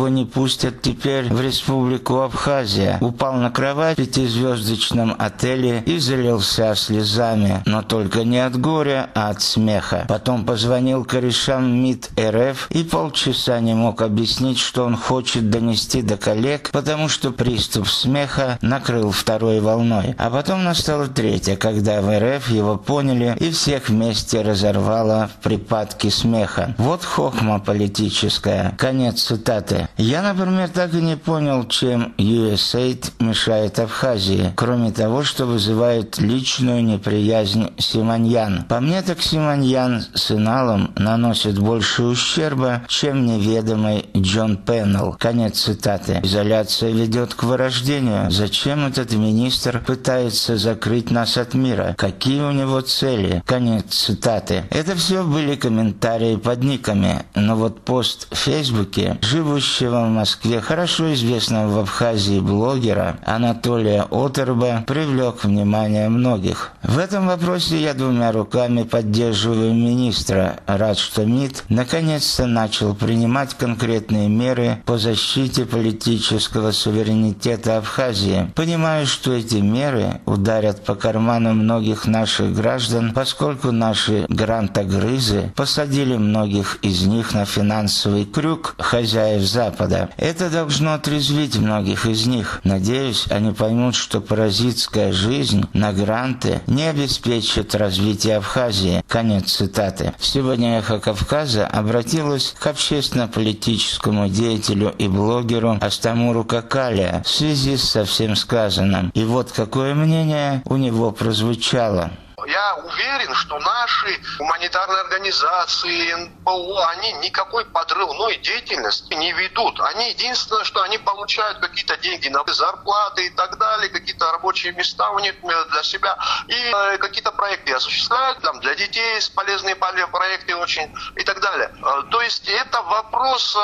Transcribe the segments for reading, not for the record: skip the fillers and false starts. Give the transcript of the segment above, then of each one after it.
его не пустят теперь в республику Абхазия. Упал на кровать в пятизвездочном отеле и залился слезами, но только не от горя, а от смеха. Потом позвонил корешам МИД РФ и полчаса не мог объяснить, что он хочет донести до коллег, потому что приступ смеха накрыл второй волной. А потом настала третья, когда в РФ его поняли и всех вместе разорвало в припадке смеха. Вот хохма политическая. Конец цитаты. Я, например, так и не понял, чем USAID мешает Абхазии, кроме того, что вызывает личную неприязнь Симоньян. По мне, так Симоньян с Иналом наносит больше ущерба, чем неведомый Джон Пеннелл. Конец цитаты. Изоляция ведет к вырождению. Зачем этот министр пытается закрыть нас от мира? Какие у него цели? Конец цитаты. Это все были комментарии под никами, но вот пост в Фейсбуке живущего в Москве, хорошо известного в Абхазии блогера Анатолия Отерба привлек внимание многих. В этом вопросе я двумя руками поддерживаю министра. Рад, что МИД наконец-то начал принимать конкретные меры по защите политического суверенитета Абхазии. Понимаю, что эти меры ударят по карману многих наших граждан, поскольку наши грантогрызы посадили многих из них на финансовый крюк хозяев Запада. Это должно отрезвить многих из них. Надеюсь, они поймут, что паразитская жизнь на гранты не обеспечит развитие Абхазии. Конец цитаты. Сегодня «Эхо Кавказа» обратилась к общественно-политическому деятелю и блогеру Астамуру Какалия в связи со всем сказанным. И вот какое мнение у него прозвучало. Я уверен, что наши гуманитарные организации, НПО, они никакой подрывной деятельности не ведут. Они единственное, что они получают какие-то деньги на зарплаты и так далее, какие-то рабочие места у них для себя и какие-то проекты осуществляют там, для детей, полезные проекты очень и так далее. То есть это вопрос,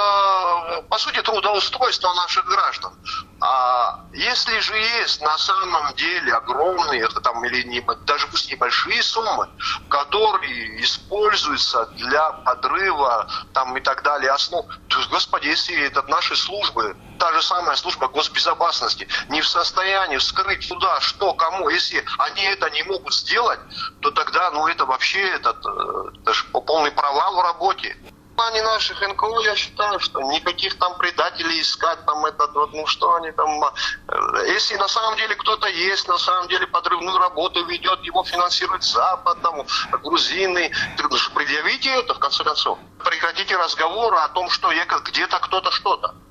по сути, трудоустройства наших граждан. А если же есть на самом деле огромные, там, или не, даже пусть небольшие суммы, которые используются для подрыва там, и так далее основ, то, господи, если это наши службы, та же самая служба госбезопасности, не в состоянии вскрыть туда, что, кому, если они это не могут сделать, то тогда, это вообще это же полный провал в работе. В плане наших НКО я считаю, что никаких там предателей искать, там что они там... Если на самом деле кто-то есть, на самом деле подрывную работу ведет, его финансирует Запад, там, грузины, предъявите это в конце концов. Прекратите разговоры о том, что где-то кто-то что-то.